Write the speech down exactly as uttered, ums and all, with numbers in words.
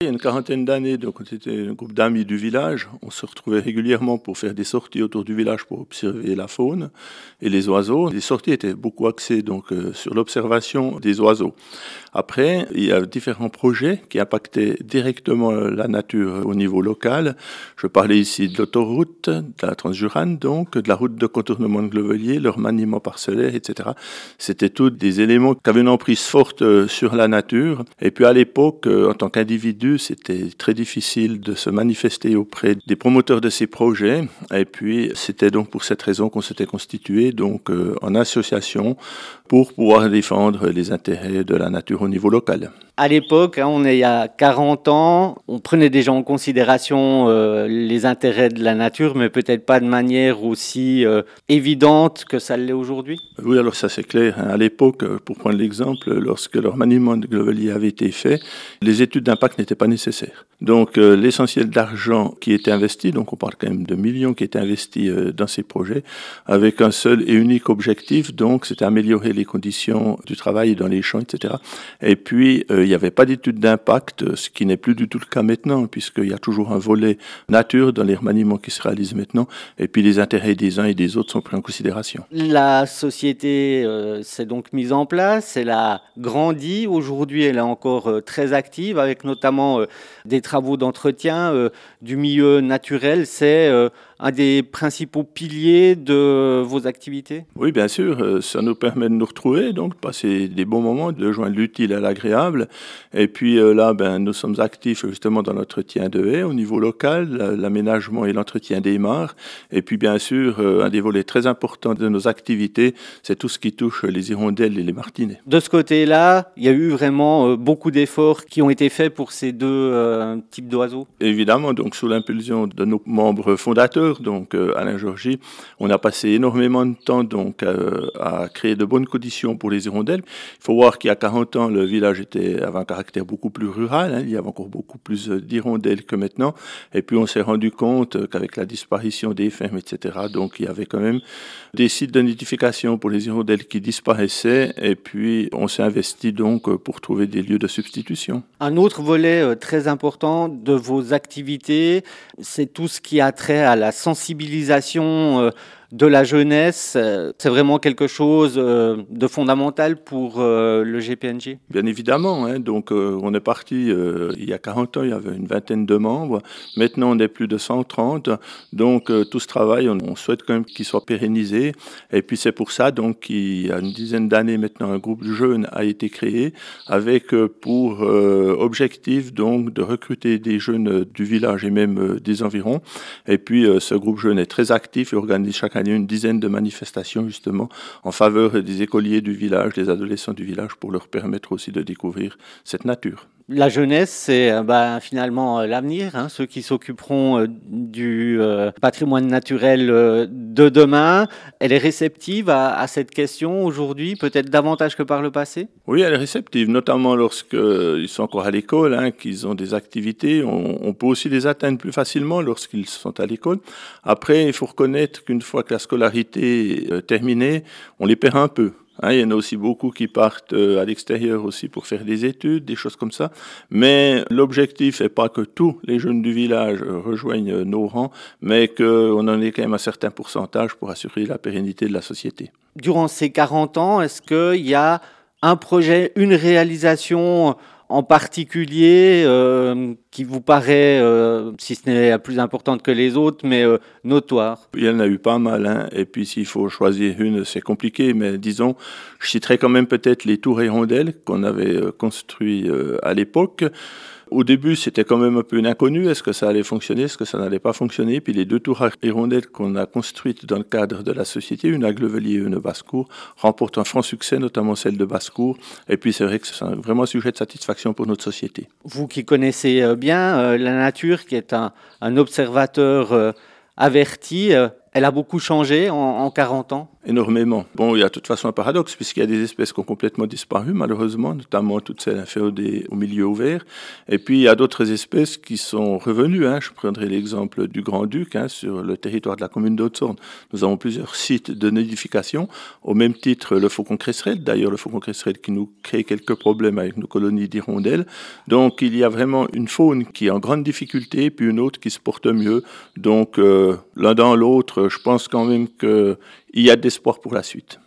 Il y a une quarantaine d'années, donc c'était un groupe d'amis du village. On se retrouvait régulièrement pour faire des sorties autour du village pour observer la faune et les oiseaux. Les sorties étaient beaucoup axées donc euh, sur l'observation des oiseaux. Après, il y a différents projets qui impactaient directement la nature au niveau local. Je parlais ici de l'autoroute, de la Transjurane, donc de la route de contournement de Glevelier, leur maniement parcellaire, et cetera. C'était tous des éléments qui avaient une emprise forte sur la nature. Et puis à l'époque, en tant qu'individu, c'était très difficile de se manifester auprès des promoteurs de ces projets. Et puis, c'était donc pour cette raison qu'on s'était constitué donc euh, en association pour pouvoir défendre les intérêts de la nature au niveau local. À l'époque, hein, on est il y a quarante ans, on prenait déjà en considération euh, les intérêts de la nature, mais peut-être pas de manière aussi euh, évidente que ça l'est aujourd'hui. Oui, alors ça c'est clair. À l'époque, pour prendre l'exemple, lorsque leur maniement de Glevelier avait été fait, les études d'impact n'étaient pas nécessaires. Donc euh, l'essentiel d'argent qui était investi, donc on parle quand même de millions qui étaient investis euh, dans ces projets, avec un seul et unique objectif, donc c'était améliorer les conditions du travail dans les champs, et cetera. Et puis euh, il n'y avait pas d'études d'impact, ce qui n'est plus du tout le cas maintenant, puisqu'il y a toujours un volet nature dans les remaniements qui se réalisent maintenant, et puis les intérêts des uns et des autres sont pris en considération. La société euh, s'est donc mise en place, elle a grandi. Aujourd'hui, elle est encore euh, très active, avec notamment euh, des travaux d'entretien euh, du milieu naturel. C'est euh, un des principaux piliers de vos activités? Oui, bien sûr, ça nous permet de nous retrouver, donc de passer des bons moments, de joindre l'utile à l'agréable. Et puis là, ben, nous sommes actifs justement dans l'entretien de haies au niveau local, l'aménagement et l'entretien des mares. Et puis bien sûr, un des volets très importants de nos activités, c'est tout ce qui touche les hirondelles et les martinets. De ce côté-là, il y a eu vraiment beaucoup d'efforts qui ont été faits pour ces deux euh, types d'oiseaux? Évidemment, donc sous l'impulsion de nos membres fondateurs, donc euh, Alain Georgie, on a passé énormément de temps donc euh, à créer de bonnes conditions pour les hirondelles. Il faut voir qu'il y a quarante ans, le village était, avait un caractère beaucoup plus rural, hein, il y avait encore beaucoup plus d'hirondelles que maintenant. Et puis on s'est rendu compte qu'avec la disparition des fermes, et cetera, donc il y avait quand même des sites de nidification pour les hirondelles qui disparaissaient. Et puis on s'est investi donc pour trouver des lieux de substitution. Un autre volet très important de vos activités, c'est tout ce qui a trait à la sensibilisation de la jeunesse. C'est vraiment quelque chose de fondamental pour le G P N J? Bien évidemment, hein, donc euh, on est parti euh, il y a quarante ans, il y avait une vingtaine de membres. Maintenant, on est plus de cent trente. Donc euh, tout ce travail, on, on souhaite quand même qu'il soit pérennisé. Et puis c'est pour ça donc qu'il y a une dizaine d'années maintenant, un groupe jeune a été créé avec euh, pour euh, objectif donc de recruter des jeunes du village et même euh, des environs. Et puis euh, ce groupe jeune est très actif et organise chaque année une dizaine de manifestations justement en faveur des écoliers du village, des adolescents du village, pour leur permettre aussi de découvrir cette nature. La jeunesse, c'est ben, finalement l'avenir, hein, ceux qui s'occuperont euh, du euh, patrimoine naturel euh, de demain. Elle est réceptive à, à cette question aujourd'hui, peut-être davantage que par le passé? Oui, elle est réceptive, notamment lorsqu'ils sont encore à l'école, hein, qu'ils ont des activités. On, on peut aussi les atteindre plus facilement lorsqu'ils sont à l'école. Après, il faut reconnaître qu'une fois que la scolarité est terminée, on les perd un peu. Hein, il y en a aussi beaucoup qui partent à l'extérieur aussi pour faire des études, des choses comme ça. Mais l'objectif n'est pas que tous les jeunes du village rejoignent nos rangs, mais qu'on en ait quand même un certain pourcentage pour assurer la pérennité de la société. Durant ces quarante ans, est-ce qu'il y a un projet, une réalisation en particulier euh, qui vous paraît, euh, si ce n'est la plus importante que les autres, mais euh, notoire? Il y en a eu pas mal, hein. Et puis s'il faut choisir une, c'est compliqué, mais disons, je citerai quand même peut-être les tours hirondelles qu'on avait euh, construits euh, à l'époque. Au début, c'était quand même un peu une inconnue. Est-ce que ça allait fonctionner? Est-ce que ça n'allait pas fonctionner? Puis les deux tours hirondelles qu'on a construites dans le cadre de la société, une à Glevelier et une à Basse-Cour, remportent un franc succès, notamment celle de Basse-Cour. Et puis c'est vrai que c'est vraiment un sujet de satisfaction pour notre société. Vous qui connaissez bien euh, la nature, qui est un, un observateur euh, averti, euh, elle a beaucoup changé en, en quarante ans? Énormément. Bon, il y a de toute façon un paradoxe, puisqu'il y a des espèces qui ont complètement disparu, malheureusement, notamment toutes celles inféodées au milieu ouvert. Et puis, il y a d'autres espèces qui sont revenues. Hein. Je prendrai l'exemple du Grand-Duc, hein, sur le territoire de la commune d'Haute-Saône. Nous avons plusieurs sites de nidification. Au même titre, le faucon cresserelle. D'ailleurs, le faucon cresserelle qui nous crée quelques problèmes avec nos colonies d'hirondelles. Donc, il y a vraiment une faune qui est en grande difficulté, puis une autre qui se porte mieux. Donc, euh, l'un dans l'autre, je pense quand même que il y a de l'espoir pour la suite.